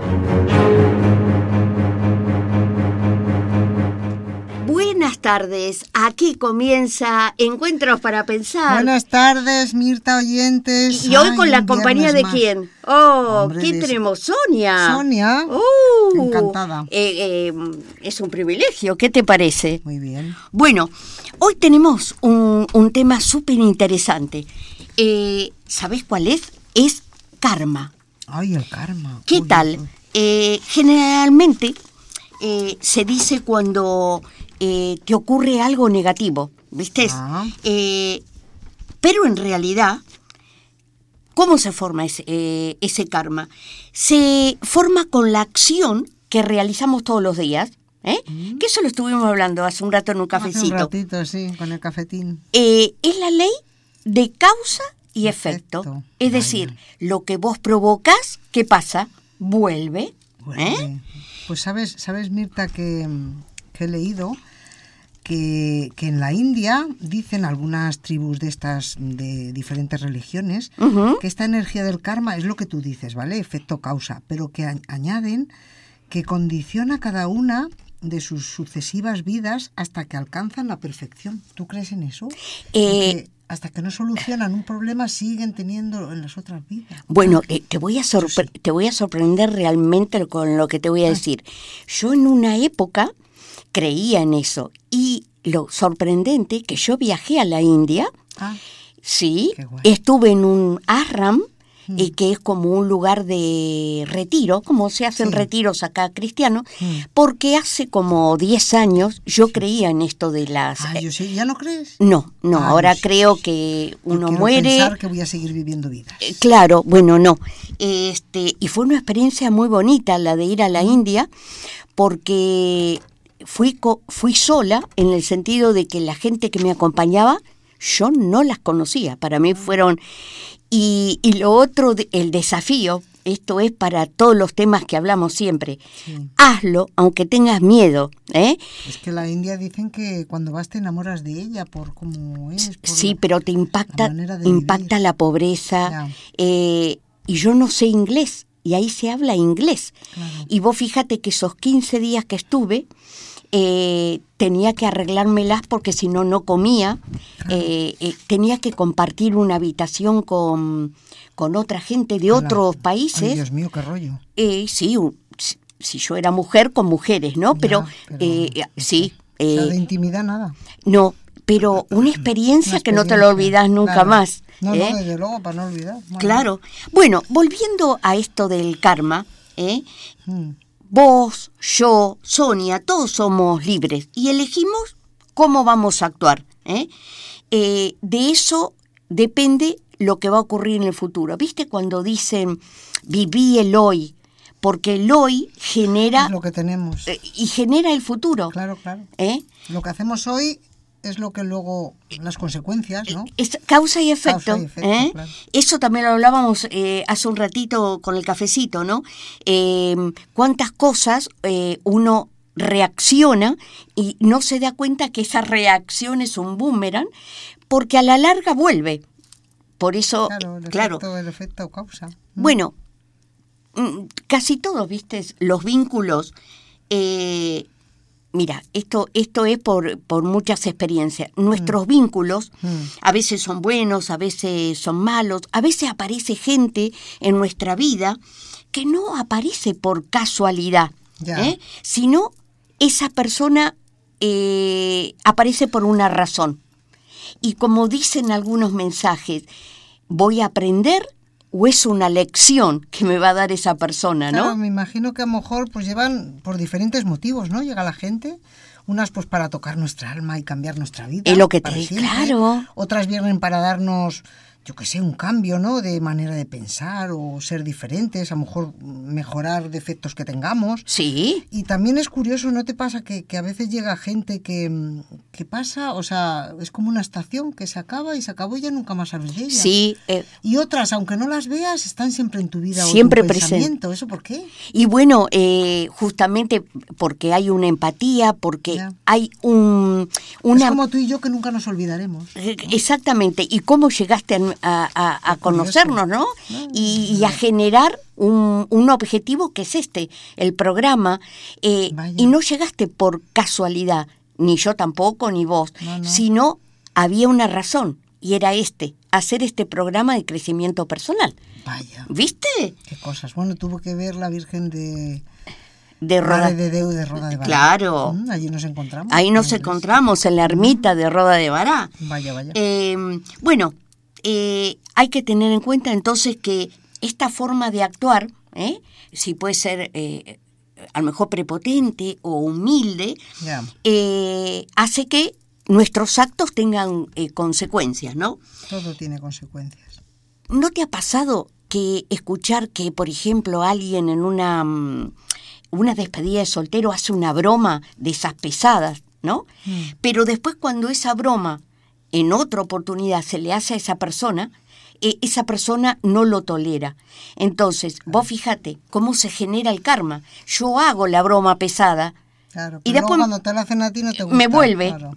Buenas tardes, aquí comienza Encuentros para Pensar. Buenas tardes, Mirta, oyentes. ¿Y hoy con la compañía de quién? Oh, hombre, ¿quién tenemos? Sonia. Sonia, encantada. Es un privilegio, ¿qué te parece? Muy bien. Bueno, hoy tenemos un tema súper interesante. ¿Sabés cuál es? Es karma. Ay, el karma. ¿Qué tal? Generalmente se dice cuando te ocurre algo negativo, ¿viste? Pero en realidad, ¿cómo se forma ese karma? Se forma con la acción que realizamos todos los días, que eso lo estuvimos hablando hace un rato en un cafecito. Hace un ratito, sí, con el cafetín. Es la ley de causa y efecto. Es decir, lo que vos provocas, ¿qué pasa? Vuelve. Pues sabes, Mirta, que he leído que en la India dicen algunas tribus de estas de diferentes religiones que esta energía del karma es lo que tú dices, ¿vale? Efecto causa, pero que añaden que condiciona cada una de sus sucesivas vidas hasta que alcanzan la perfección. ¿Tú crees en eso? Hasta que no solucionan un problema siguen teniendo en las otras vidas. Bueno, te voy a sorprender realmente con lo que te voy a decir. Yo en una época creía en eso y lo sorprendente que yo viajé a la India, sí, estuve en un ashram, que es como un lugar de retiro, como se hacen retiros acá cristianos, porque hace como 10 años yo creía en esto de las... yo sé, ¿ya no crees? No, ahora creo que uno muere... pensar que voy a seguir viviendo vidas. Claro, bueno, no. Y fue una experiencia muy bonita la de ir a la India, porque fui sola en el sentido de que la gente que me acompañaba, yo no las conocía. Para mí fueron... Y lo otro, el desafío, esto es para todos los temas que hablamos siempre. Hazlo, aunque tengas miedo. Es que la India dicen que cuando vas te enamoras de ella por cómo es. Pero te impacta la pobreza. Y yo no sé inglés, y ahí se habla inglés. Claro. Y vos fíjate que esos 15 días que estuve... tenía que arreglármelas porque si no, no comía. Tenía que compartir una habitación con otra gente de otros países. Ay, Dios mío, qué rollo. Sí, si yo era mujer, con mujeres, ¿no? Pero sí. De intimidad nada. No, pero una experiencia que no te lo olvidas nunca más. No, desde luego, para no olvidar. Claro. Bueno, volviendo a esto del karma, vos, yo, Sonia, todos somos libres y elegimos cómo vamos a actuar. De eso depende lo que va a ocurrir en el futuro. ¿Viste cuando dicen viví el hoy? Porque el hoy genera... Es lo que tenemos. Y genera el futuro. Claro. Lo que hacemos hoy es lo que luego, las consecuencias, ¿no? Es causa y efecto. Claro. Eso también lo hablábamos hace un ratito con el cafecito, ¿no? Cuántas cosas uno reacciona y no se da cuenta que esa reacción es un boomerang, porque a la larga vuelve. Por eso, el efecto causa. Bueno, casi todos, ¿viste? Los vínculos... Mira, esto es por muchas experiencias. Nuestros vínculos a veces son buenos, a veces son malos, a veces aparece gente en nuestra vida que no aparece por casualidad, sino esa persona aparece por una razón. Y como dicen algunos mensajes, voy a aprender o es una lección que me va a dar esa persona, ¿no? Claro, me imagino que a lo mejor pues llevan por diferentes motivos, ¿no? Llega la gente, unas pues para tocar nuestra alma y cambiar nuestra vida. Es lo que te digo, claro. Otras vienen para darnos, yo qué sé, un cambio, ¿no? De manera de pensar o ser diferentes, a lo mejor mejorar defectos que tengamos. Sí. Y también es curioso, ¿no te pasa que a veces llega gente que pasa, o sea, es como una estación que se acaba y se acabó y ya nunca más sabes de ella? Sí. Y otras, aunque no las veas, están siempre en tu vida siempre o en tu pensamiento. Presente. ¿Eso por qué? Y bueno, justamente porque hay una empatía, porque hay una... Es como tú y yo que nunca nos olvidaremos, ¿no? Exactamente. ¿Y cómo llegaste a conocernos, ¿no? Y a generar un objetivo que es el programa. Y no llegaste por casualidad, ni yo tampoco, ni vos, sino había una razón, y era hacer este programa de crecimiento personal. Vaya. ¿Viste? Qué cosas. Bueno, tuvo que ver la Virgen de Roda de Déu de Roda de Bará. Claro. Allí nos encontramos. Ahí nos encontramos, en la ermita de Roda de Bará. Vaya. Bueno, hay que tener en cuenta entonces que esta forma de actuar, si puede ser a lo mejor prepotente o humilde, hace que nuestros actos tengan consecuencias, ¿no? Todo tiene consecuencias. ¿No te ha pasado que escuchar que, por ejemplo, alguien en una despedida de soltero hace una broma de esas pesadas, ¿no? Pero después, cuando esa broma en otra oportunidad se le hace a esa persona no lo tolera. Entonces, vos fíjate cómo se genera el karma. Yo hago la broma pesada, claro, y después cuando te la hacen a ti no te gusta. Me vuelve, claro.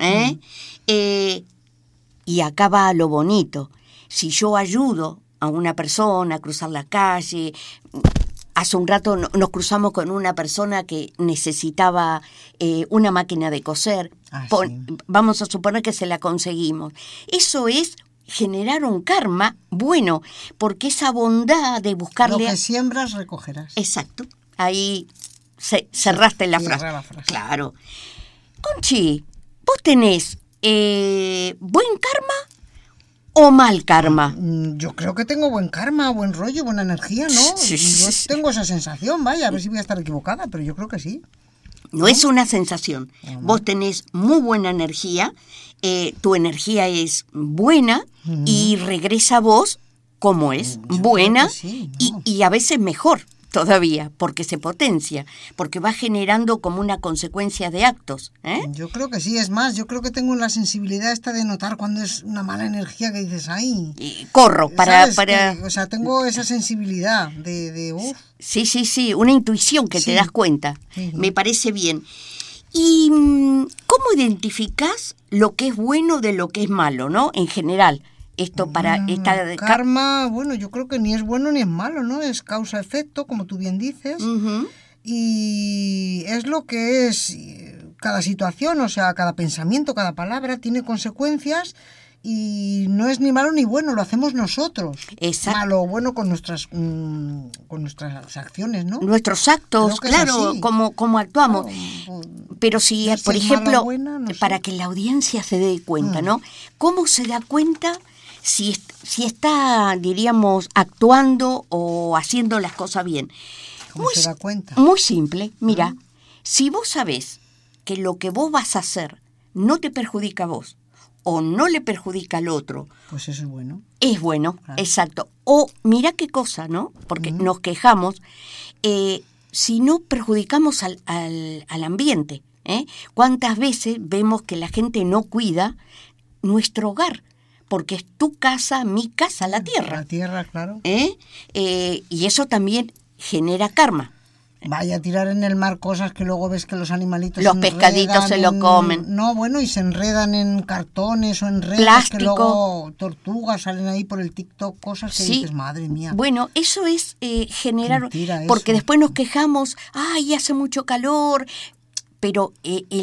Y acá va lo bonito. Si yo ayudo a una persona a cruzar la calle, hace un rato nos cruzamos con una persona que necesitaba una máquina de coser, sí. Vamos a suponer que se la conseguimos. Eso es generar un karma bueno, porque esa bondad de buscarle... Lo que siembras, recogerás. Exacto, ahí cerraste la frase. Claro. Conchi, ¿vos tenés buen karma o mal karma? Yo creo que tengo buen karma, buen rollo, buena energía, ¿no? Sí. Yo tengo esa sensación, vaya, a ver si voy a estar equivocada, pero yo creo que sí. No es una sensación. Vos tenés muy buena energía, tu energía es buena y regresa a vos como es, buena sí, y a veces mejor todavía, porque se potencia, porque va generando como una consecuencia de actos. Yo creo que sí, es más, yo creo que tengo la sensibilidad esta de notar cuando es una mala energía que dices, ay... Y corro para... o sea, tengo esa sensibilidad de Sí, una intuición que te das cuenta. Sí. Me parece bien. ¿Y cómo identificás lo que es bueno de lo que es malo, no? En general, esto para esta... Karma, bueno, yo creo que ni es bueno ni es malo, ¿no? Es causa-efecto, como tú bien dices. Y es lo que es cada situación, o sea, cada pensamiento, cada palabra tiene consecuencias. Y no es ni malo ni bueno, lo hacemos nosotros. Exacto. Malo o bueno con nuestras acciones, ¿no? Nuestros actos, claro, como actuamos. Pero si, por ejemplo, buena, no sé. Para que la audiencia se dé cuenta, ¿no? ¿Cómo se da cuenta si está, diríamos, actuando o haciendo las cosas bien? ¿Cómo se da cuenta? Muy simple. Mira, si vos sabés que lo que vos vas a hacer no te perjudica a vos, o no le perjudica al otro. Pues eso es bueno. Es bueno, claro. Exacto. O mira qué cosa, ¿no? Porque nos quejamos, si no perjudicamos al ambiente. ¿Cuántas veces vemos que la gente no cuida nuestro hogar? Porque es tu casa, mi casa, la tierra. La tierra, claro. Y eso también genera karma. Vaya a tirar en el mar cosas que luego ves que los animalitos los pescaditos se lo comen. No, bueno, y se enredan en cartones o en redes. Plástico. Que luego tortugas salen ahí por el TikTok, cosas que dices, madre mía. Bueno, eso es generar... Mentira, porque eso. Después nos quejamos, ay, hace mucho calor, pero...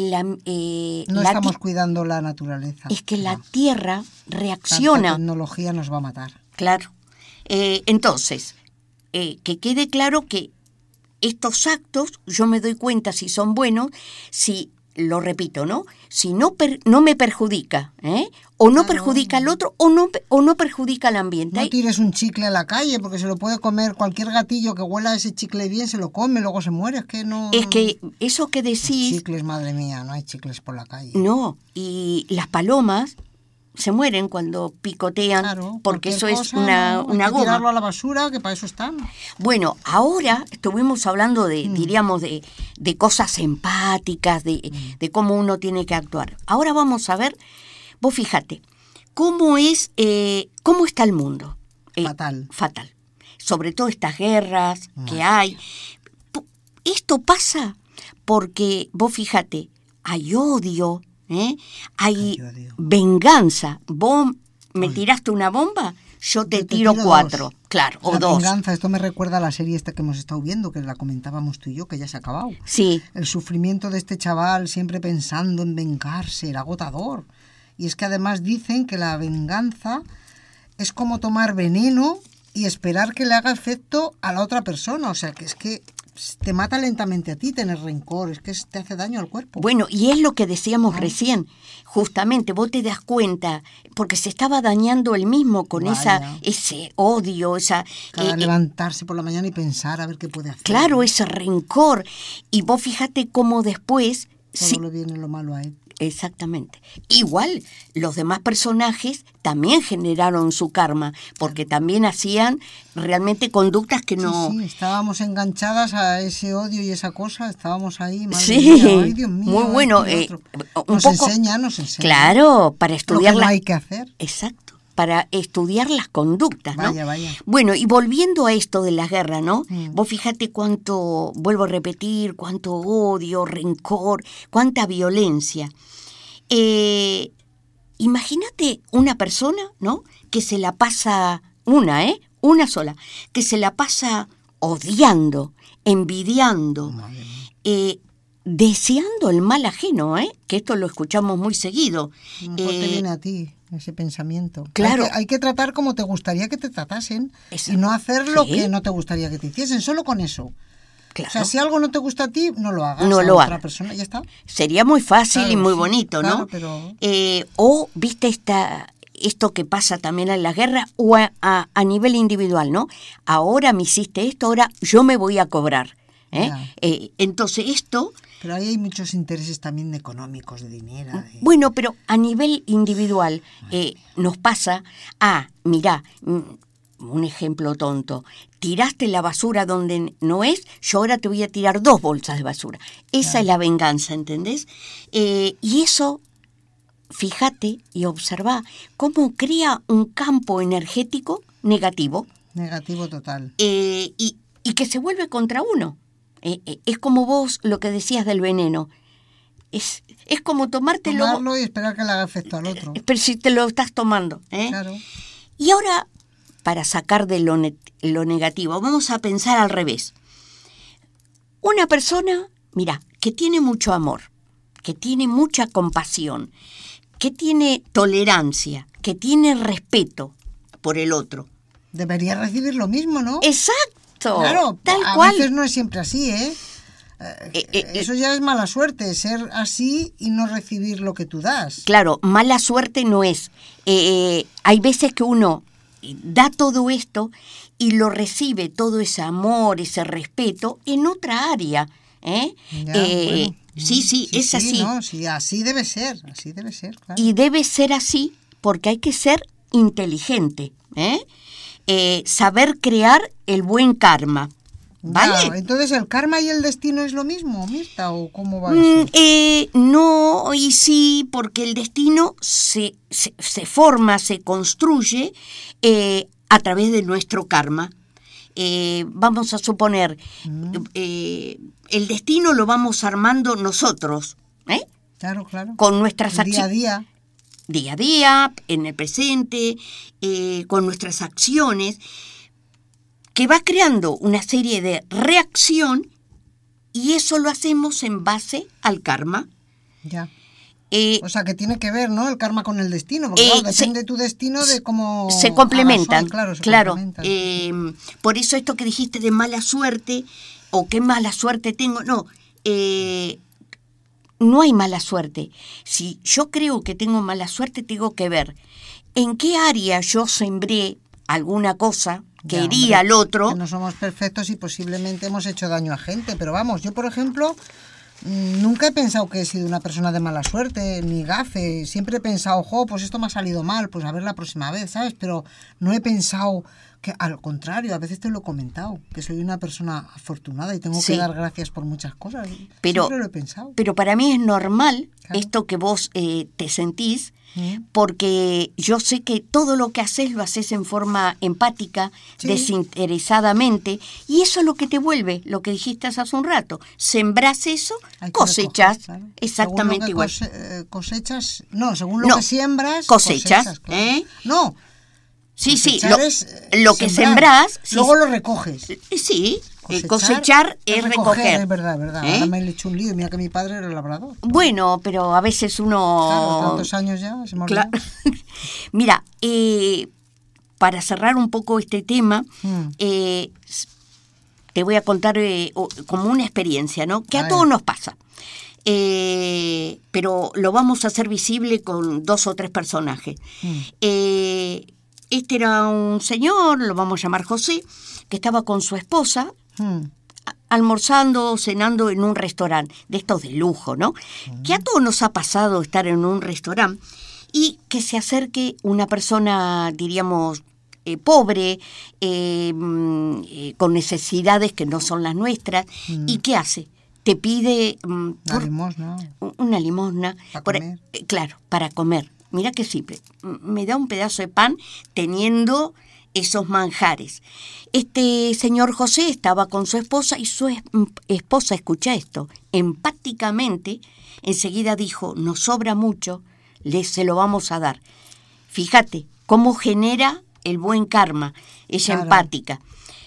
no estamos cuidando la naturaleza. Es que la tierra reacciona. La tecnología nos va a matar. Claro. Entonces, que quede claro que estos actos, yo me doy cuenta si son buenos, si, lo repito, ¿no? Si no me perjudica, o no perjudica al otro, o no perjudica al ambiente. No tires un chicle a la calle, porque se lo puede comer cualquier gatillo que huela ese chicle bien, se lo come, luego se muere. Es que no... Es que eso que decís... Los chicles, madre mía, no hay chicles por la calle. No, y las palomas se mueren cuando picotean, claro, porque eso cosa, es una goma. Tirarlo a la basura, que para eso están. Bueno, ahora estuvimos hablando diríamos, de cosas empáticas, de cómo uno tiene que actuar. Ahora vamos a ver, vos fíjate, cómo está el mundo. Fatal. Sobre todo estas guerras que hay. Esto pasa porque, vos fíjate, hay odio, hay venganza. Vos me tiraste una bomba, yo te tiro 4. Claro, o 2. La venganza, esto me recuerda a la serie esta que hemos estado viendo, que la comentábamos tú y yo, que ya se ha acabado. Sí. El sufrimiento de este chaval siempre pensando en vengarse, era agotador. Y es que además dicen que la venganza es como tomar veneno y esperar que le haga efecto a la otra persona. O sea, que es que te mata lentamente a ti tener rencor, es que te hace daño al cuerpo. Bueno, y es lo que decíamos recién. Justamente, vos te das cuenta, porque se estaba dañando él mismo con ese odio, levantarse por la mañana y pensar a ver qué puede hacer. Claro, ese rencor. Y vos fíjate cómo después... Solo le viene lo malo a él. Exactamente. Igual, los demás personajes también generaron su karma, porque también hacían realmente conductas que no... Sí, estábamos enganchadas a ese odio y esa cosa, estábamos ahí, madre mía, ay, Dios mío. Muy bueno. Nos enseña. Claro, para estudiar lo que no hay que hacer. Exacto. Para estudiar las conductas, ¿no? Vaya. Bueno, y volviendo a esto de la guerra, ¿no? Vos fíjate cuánto, vuelvo a repetir, cuánto odio, rencor, cuánta violencia. Imagínate una persona, ¿no? Que se la pasa, una sola, que se la pasa odiando, envidiando, deseando el mal ajeno, que esto lo escuchamos muy seguido. Mejor te viene a ti ese pensamiento. Claro. Hay que tratar como te gustaría que te tratasen. Exacto. Y no hacer lo que no te gustaría que te hiciesen, solo con eso. Claro. O sea, si algo no te gusta a ti, no lo hagas. No a lo otra hagas. Persona, ya está. Sería muy fácil y muy bonito, ¿no? Pero... o, viste, esto que pasa también en la guerra, o a nivel individual, ¿no? Ahora me hiciste esto, ahora yo me voy a cobrar. Entonces esto... Pero ahí hay muchos intereses también económicos, de dinero. Bueno, pero a nivel individual nos pasa, mirá, un ejemplo tonto, tiraste la basura donde no es, yo ahora te voy a tirar 2 bolsas de basura. Esa es la venganza, ¿entendés? Y eso, fíjate y observá cómo crea un campo energético negativo. Negativo total. Y que se vuelve contra uno. Es como vos lo que decías del veneno. Es como tomarlo y esperar que le haga efecto al otro. Pero si te lo estás tomando. Claro. Y ahora, para sacar de lo negativo, vamos a pensar al revés. Una persona, mira, que tiene mucho amor, que tiene mucha compasión, que tiene tolerancia, que tiene respeto por el otro. Debería recibir lo mismo, ¿no? Exacto. Claro, tal cual. A veces no es siempre así, eso ya es mala suerte, ser así y no recibir lo que tú das. Claro, mala suerte no es. Hay veces que uno da todo esto y lo recibe, todo ese amor, ese respeto, en otra área. Sí, es así. No, sí, así debe ser, claro. Y debe ser así porque hay que ser inteligente, saber crear el buen karma. ¿Vale? Entonces, ¿el karma y el destino es lo mismo, Mirta, o cómo va eso? No, y sí, porque el destino se forma, se construye a través de nuestro karma. Vamos a suponer, el destino lo vamos armando nosotros, Claro. Con nuestras acciones. Día a día, en el presente, con nuestras acciones, que va creando una serie de reacción, y eso lo hacemos en base al karma. Ya. O sea, que tiene que ver, ¿no? El karma con el destino, porque depende de tu destino de cómo... Se complementan, claro. Por eso esto que dijiste de mala suerte, o qué mala suerte tengo, no hay mala suerte. Si yo creo que tengo mala suerte, tengo que ver en qué área yo sembré alguna cosa que hería al otro. Que no somos perfectos y posiblemente hemos hecho daño a gente, pero vamos, yo por ejemplo nunca he pensado que he sido una persona de mala suerte, ni gafe. Siempre he pensado, pues esto me ha salido mal, pues a ver la próxima vez, ¿sabes? Pero no he pensado que, al contrario, a veces te lo he comentado, que soy una persona afortunada y tengo que dar gracias por muchas cosas. Siempre lo he pensado. Pero para mí es normal esto que vos te sentís, porque yo sé que todo lo que haces lo haces en forma empática, desinteresadamente, y eso es lo que te vuelve, lo que dijiste hace un rato. Sembrás eso, cosechas, exactamente igual. Cosechas, no, según lo que siembras, cosechas. Claro. No, Sí, Cosechar es, lo que sembrar. sembrás... Luego lo recoges. Sí, cosechar es recoger. Es verdad, verdad. Ahora me he hecho un lío. Mira que mi padre era labrador. Bueno, pero a veces uno... Claro, tantos años ya, se me olvidó. Mira, para cerrar un poco este tema, te voy a contar como una experiencia, ¿no? Que a todos nos pasa. Pero lo vamos a hacer visible con 2 o 3 personajes. Este era un señor, lo vamos a llamar José, que estaba con su esposa almorzando, cenando en un restaurante, de estos de lujo, ¿no? Que a todos nos ha pasado estar en un restaurante y que se acerque una persona, diríamos, pobre, con necesidades que no son las nuestras, ¿y qué hace? Te pide una limosna. Para comer. Claro, para comer. Mira qué simple. Me da un pedazo de pan teniendo esos manjares. Este señor José estaba con su esposa y su esposa, escucha esto, empáticamente enseguida dijo, nos sobra mucho, se lo vamos a dar. Fíjate cómo genera el buen karma, ella empática.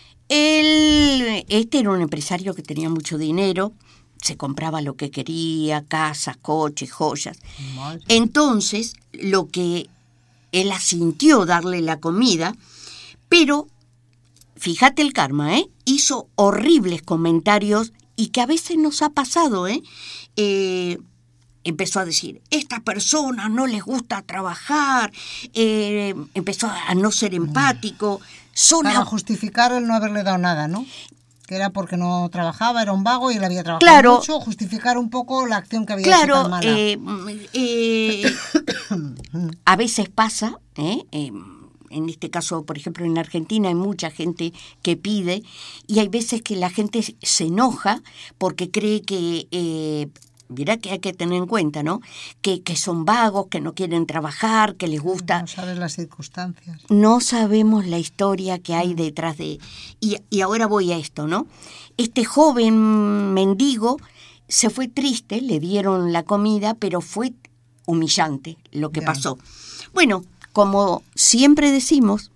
Este era un empresario que tenía mucho dinero, se compraba lo que quería, casas, coches, joyas. Madre. Entonces, lo que él asintió darle la comida, pero, fíjate el karma, hizo horribles comentarios y que a veces nos ha pasado, empezó a decir, esta persona no les gusta trabajar, empezó a no ser empático. Para justificar el no haberle dado nada, ¿no? Que era porque no trabajaba, era un vago y él había trabajado mucho, justificar un poco la acción que había hecho tan mala. A veces pasa, en este caso, por ejemplo, en Argentina hay mucha gente que pide y hay veces que la gente se enoja porque cree que... Mirá que hay que tener en cuenta, ¿no? Que son vagos, que no quieren trabajar, que les gusta... No sabes las circunstancias. No sabemos la historia que hay detrás de... Y ahora voy a esto, ¿no? Este joven mendigo se fue triste, le dieron la comida, pero fue humillante lo que pasó. Bueno, como siempre decimos,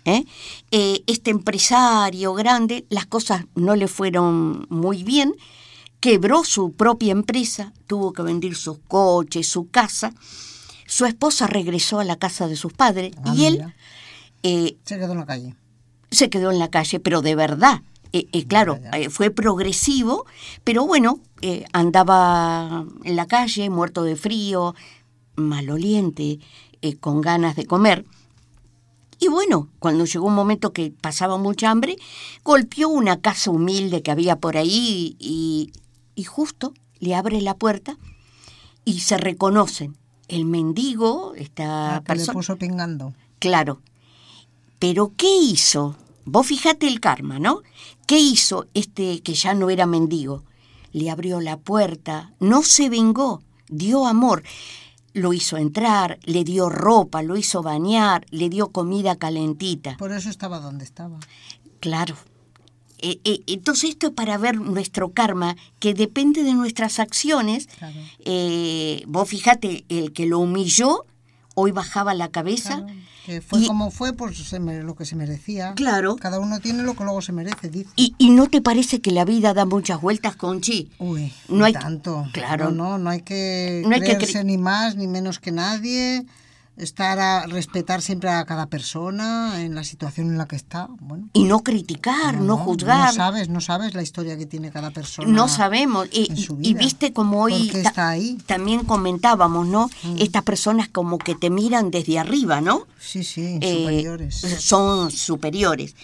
este empresario grande, las cosas no le fueron muy bien, quebró su propia empresa, tuvo que vender sus coches, su casa. Su esposa regresó a la casa de sus padres y él... se quedó en la calle. Se quedó en la calle, pero de verdad. Claro, fue progresivo, pero bueno, andaba en la calle, muerto de frío, maloliente, con ganas de comer. Y bueno, cuando llegó un momento que pasaba mucha hambre, golpeó una casa humilde que había por ahí y justo le abre la puerta y se reconocen. El mendigo, esta persona... le puso pingando. Claro. Pero ¿qué hizo? Vos fijate el karma, ¿no? ¿Qué hizo este que ya no era mendigo? Le abrió la puerta, no se vengó, dio amor. Lo hizo entrar, le dio ropa, lo hizo bañar, le dio comida calentita. Por eso estaba donde estaba. Claro. Entonces esto es para ver nuestro karma, que depende de nuestras acciones. Claro. Vos fíjate, el que lo humilló, hoy bajaba la cabeza. Claro, que fue como fue, pues lo que se merecía. Claro. Cada uno tiene lo que luego se merece, dice. ¿Y no te parece que la vida da muchas vueltas, Conchi? Uy, no hay tanto. Claro. No hay que creerse ni más ni menos que nadie. Respetar siempre a cada persona en la situación en la que está. Bueno. Y no criticar, no juzgar. No sabes la historia que tiene cada persona. No sabemos. En su vida. Y viste como hoy está ahí. También comentábamos, ¿no? Estas personas como que te miran desde arriba, ¿no? Sí, superiores. Son superiores.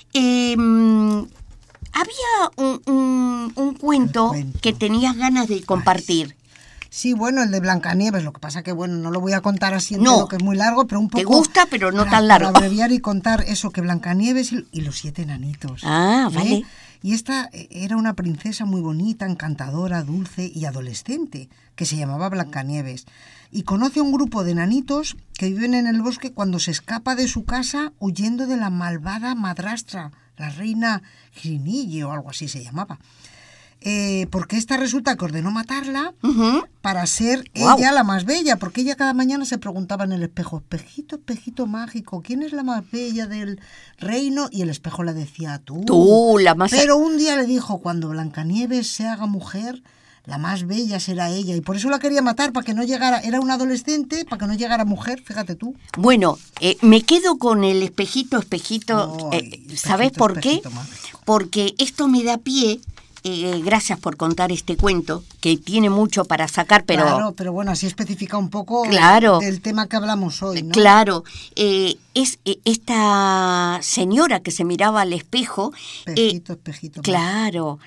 Había un cuento que tenías ganas de compartir. Sí, bueno, el de Blancanieves, lo que pasa que, bueno, no lo voy a contar así entero, que es muy largo, pero un poco... Te gusta, pero no tan largo. Para abreviar y contar eso, que Blancanieves y los 7 enanitos. Ah, vale. Y esta era una princesa muy bonita, encantadora, dulce y adolescente, que se llamaba Blancanieves. Y conoce a un grupo de enanitos que viven en el bosque cuando se escapa de su casa huyendo de la malvada madrastra, la reina Girinille o algo así se llamaba. porque esta resulta que ordenó matarla Ujú. para ser Guau. ella la más bella, porque ella cada mañana se preguntaba en el espejo, espejito, espejito mágico, ¿quién es la más bella del reino? Y el espejo le decía, tú. Tú, la más... Pero un día le dijo, cuando Blancanieves se haga mujer, la más bella será ella. Y por eso la quería matar, para que no llegara, era una adolescente, para que no llegara mujer, fíjate tú. Bueno, me quedo con el espejito, espejito. Ay, ¿Sabes espejito, por qué? espejito mágico. Porque esto me da pie, gracias por contar este cuento, que tiene mucho para sacar, pero... Claro, pero bueno, así especifica un poco Claro. del tema que hablamos hoy, ¿no? Claro, esta señora que se miraba al espejo, Espejito, espejito. claro,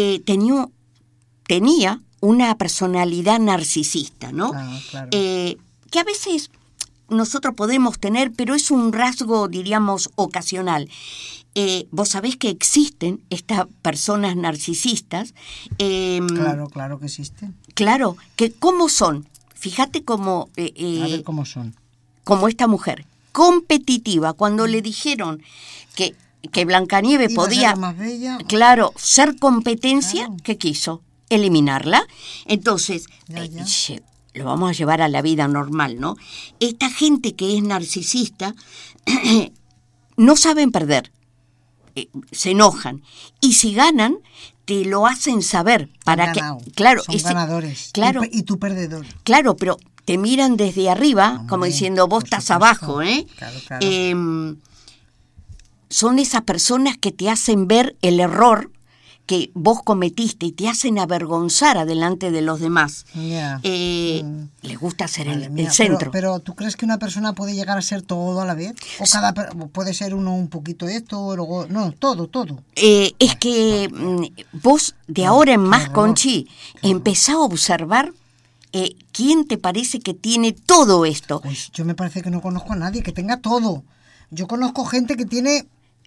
tenía una personalidad narcisista, ¿no? Claro. Que a veces nosotros podemos tener, pero es un rasgo, diríamos, ocasional. Vos sabés que existen estas personas narcisistas. Claro que existen. Claro, que ¿cómo son? Fíjate cómo... A ver cómo son. como esta mujer, competitiva, cuando le dijeron que Blancanieves Iba a ser podía, la más bella. claro, ser competencia, Claro. ¿qué quiso? Eliminarla. Entonces, Ya. lo vamos a llevar a la vida normal, ¿no? Esta gente que es narcisista no saben perder, se enojan, y si ganan, te lo hacen saber para Han que, ganado. claro, Son ganadores. claro, Y tú perdedor. claro, pero te miran desde arriba, Hombre, como diciendo, vos por estás supuesto. abajo, ¿eh? Claro. Son esas personas que te hacen ver el error que vos cometiste y te hacen avergonzar adelante de los demás. Ya. Les gusta ser Madre el mía, centro. pero ¿tú crees que una persona puede llegar a ser todo a la vez? ¿O puede ser uno un poquito esto, luego... No, todo. Es que vos de ahora en más, horror, Conchi, empezá a observar quién te parece que tiene todo esto. Pues yo me parece que no conozco a nadie que tenga todo. Yo conozco gente que tiene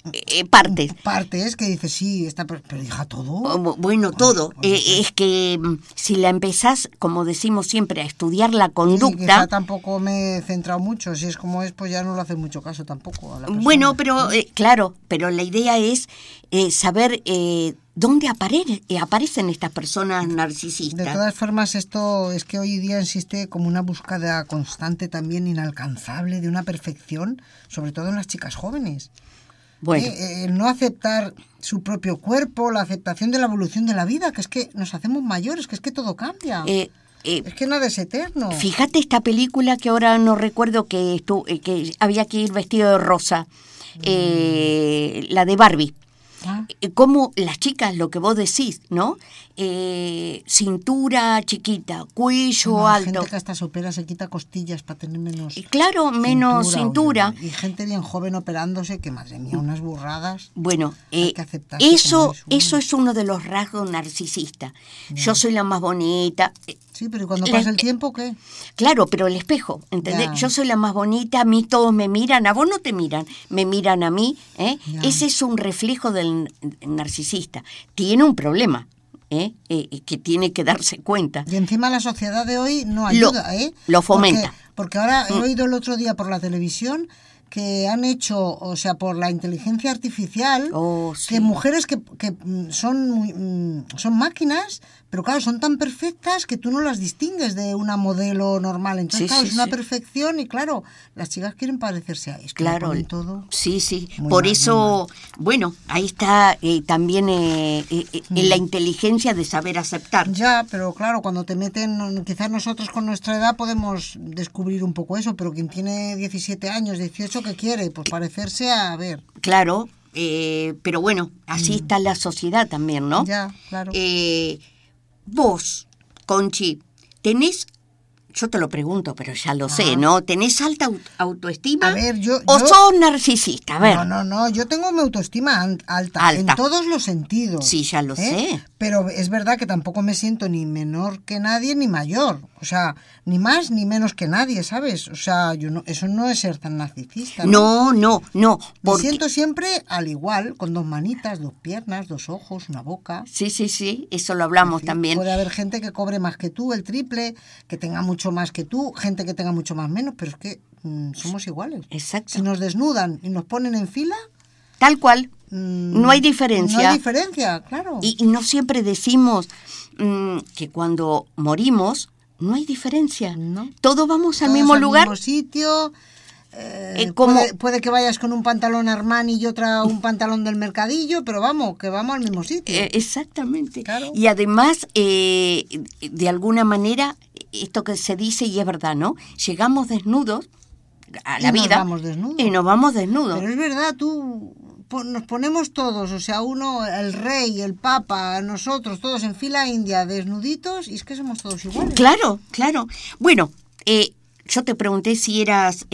Partes. que dice, sí, pero hija, todo. Bueno, todo. Es que si la empezás, como decimos siempre, a estudiar la Sí, conducta... quizá tampoco me he centrado mucho. Si es como es, pues ya no le hace mucho caso tampoco a la persona. Bueno, pero claro, pero la idea es saber dónde aparecen estas personas De narcisistas. todas formas, esto es que hoy día existe como una búsqueda constante, también inalcanzable, de una perfección, sobre todo en las chicas jóvenes. Bueno, El no aceptar su propio cuerpo, la aceptación de la evolución de la vida, que es que nos hacemos mayores, que es que todo cambia. Es que nada es eterno. fíjate esta película que ahora no recuerdo que había que ir vestido de rosa, la de Barbie. Ah, Como las chicas, lo que vos decís, ¿no? Cintura chiquita, cuello no, hay alto. gente que hasta se opera, se quita costillas para tener menos Claro, menos cintura. Y gente bien joven operándose, que madre mía, unas burradas. Bueno, Hay que aceptarse como eso es uno. es uno de los rasgos narcisistas. Yo soy la más bonita. Sí, pero ¿y cuando La- pasa el tiempo qué? Claro, pero el espejo, ¿entendés? Ya. Yo soy la más bonita, a mí todos me miran, a vos no te miran, me miran a mí. Ya. Ese es un reflejo del narcisista. Tiene un problema, que tiene que darse cuenta. Y encima la sociedad de hoy no ayuda, lo fomenta. Porque ahora he oído el otro día por la televisión que han hecho, o sea, por la inteligencia artificial, Oh, sí. que mujeres que son máquinas, pero claro, son tan perfectas que tú no las distingues de una modelo normal. Entonces, Sí, claro, sí, es una sí. perfección y claro, las chicas quieren parecerse a es que Claro, lo ponen todo. sí, sí. Muy Por mal, eso, bueno, ahí está también la inteligencia de saber aceptar. Ya, pero claro, cuando te meten, quizás nosotros con nuestra edad podemos descubrir un poco eso, pero quien tiene 17 años, 18, ¿qué quiere? Pues parecerse a ver. Claro, pero bueno, así está la sociedad también, ¿no? Ya, claro. Vos, Conchi, tenés, yo te lo pregunto, pero ya lo sé, Ah. ¿no? ¿Tenés alta autoestima? A ver, ¿O yo- sos narcisista? A ver. No, yo tengo mi autoestima alta, en todos los sentidos. Sí, ya lo sé. Pero es verdad que tampoco me siento ni menor que nadie ni mayor. O sea, ni más ni menos que nadie, ¿sabes? O sea, eso no es ser tan narcisista. No. Me Porque... siento siempre al igual, con dos manitas, dos piernas, dos ojos, una boca. Sí, eso lo hablamos Sí, también. puede haber gente que cobre más que tú, el triple, que tenga mucho más que tú, gente que tenga mucho más menos, pero es que somos iguales. Exacto. Si nos desnudan y nos ponen en fila, tal cual. No hay diferencia. No hay diferencia, claro. Y no siempre decimos que cuando morimos no hay diferencia. No. Todos vamos al Todos mismo al lugar. mismo sitio. Como- Puede que vayas con un pantalón Armani y otra un pantalón del mercadillo, pero vamos, que vamos al mismo sitio. Exactamente. Claro. Y además, de alguna manera, esto que se dice, y es verdad, ¿no? Llegamos desnudos a la vida. Nos vamos desnudos. Y nos vamos desnudos. Pero es verdad, nos ponemos todos, o sea, uno, el rey, el papa, nosotros, todos en fila india, desnuditos, y es que somos todos iguales. Claro, claro. Bueno, yo te pregunté si eras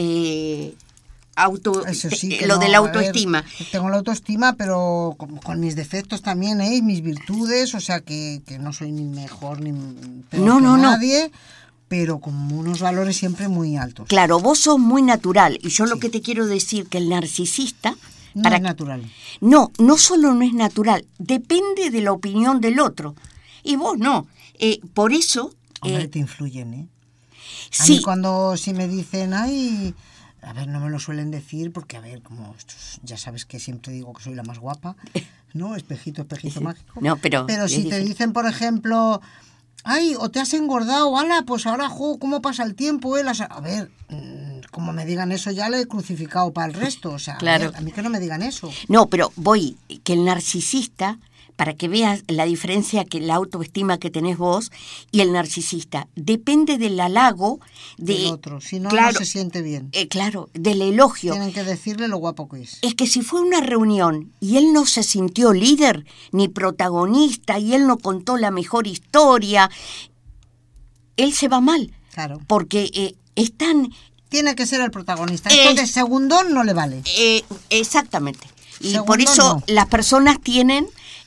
Eso sí, que lo no, de la a ver, autoestima. tengo la autoestima, pero con mis defectos también, y mis virtudes, o sea, que no soy ni mejor ni peor No, que no, no. nadie, pero con unos valores siempre muy altos. Claro, vos sos muy natural. Y yo lo que te quiero decir que el narcisista... No para es natural. No solo no es natural, depende de la opinión del otro. Y vos no. Por eso... Hombre, te influyen, ¿eh? A sí, mí cuando si me dicen, ay, a ver, no me lo suelen decir porque, a ver, como ya sabes que siempre digo que soy la más guapa, ¿no? Espejito mágico. No, pero si te dicen, por ejemplo, ay, o te has engordado, ala, pues ahora, ¿cómo pasa el tiempo? A ver, como me digan eso, ya le he crucificado para el resto. O sea, Claro. a mí que no me digan eso. No, pero que el narcisista, para que veas la diferencia que la autoestima que tenés vos y el narcisista, depende del halago Del otro, si no, claro, no se siente bien. Claro, del elogio. Tienen que decirle lo guapo que es. Es que si fue una reunión y él no se sintió líder ni protagonista y él no contó la mejor historia, él se va mal. Claro. Porque están... Tiene que ser el protagonista. Esto de segundón no le vale. Exactamente. Y Segundo, por eso no. las personas tienen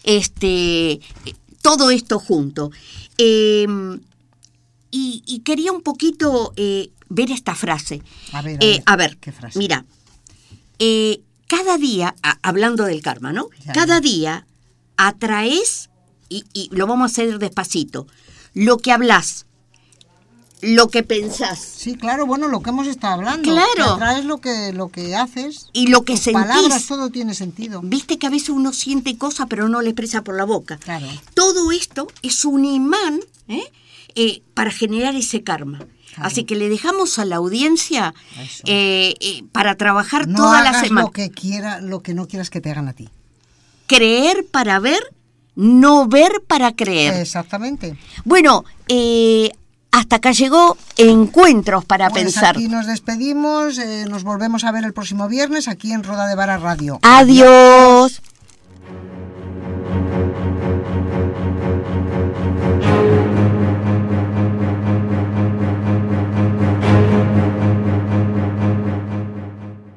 todo esto junto. Y quería un poquito ver esta frase. A ver, ¿qué frase? Mira, cada día, hablando del karma, ¿no? Ya, Cada ya. día atraes, y lo vamos a hacer despacito, lo que hablas, lo que pensás Sí, claro, bueno, lo que hemos estado hablando. Claro. Que atraes lo que haces. y lo que Tus sentís. palabras, todo tiene sentido. Viste que a veces uno siente cosas pero no le expresa por la boca. Claro. Todo esto es un imán para generar ese karma. Claro. Así que le dejamos a la audiencia Eso. para trabajar No toda la hagas semana. lo que no quieras que te hagan a ti. Creer para ver, no ver para creer. Exactamente. Bueno, hasta acá llegó Encuentros para Pues Pensar. aquí nos despedimos, nos volvemos a ver el próximo viernes aquí en Roda de Vara Radio. Adiós.